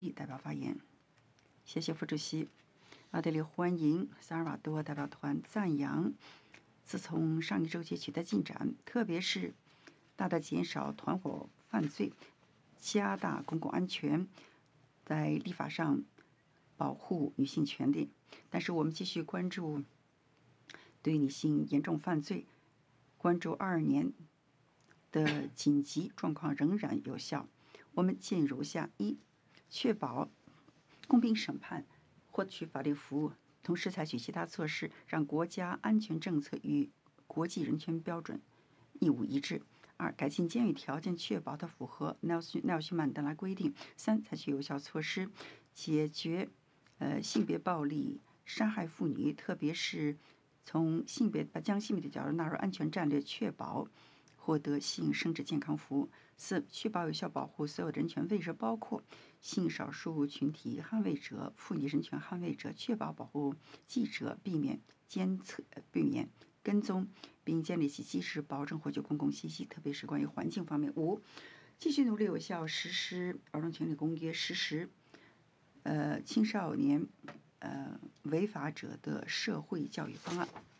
代表发言。谢谢副主席。奥地利欢迎萨尔瓦多代表团赞扬自从上一周期取得进展，特别是大大减少团伙犯罪，加大公共安全，在立法上保护女性权利。但是我们继续关注对女性严重犯罪，关注22年的紧急状况仍然有效。我们建议如下：一、确保公平审判，获取法律服务，同时采取其他措施，让国家安全政策与国际人权标准义务一致。二、改进监狱条件，确保它符合奈尔逊曼德拉规定。三、采取有效措施，解决性别暴力、杀害妇女，特别是将性别的角度纳入安全战略，确保获得性生殖健康服务。四、确保有效保护所有人权位置，包括性少数群体捍卫者、妇女人权捍卫者，确保保护记者，避免跟踪，并建立起机制，保证获取公共信息，特别是关于环境方面。五、继续努力有效实施儿童权利公约，实施青少年违法者的社会教育方案。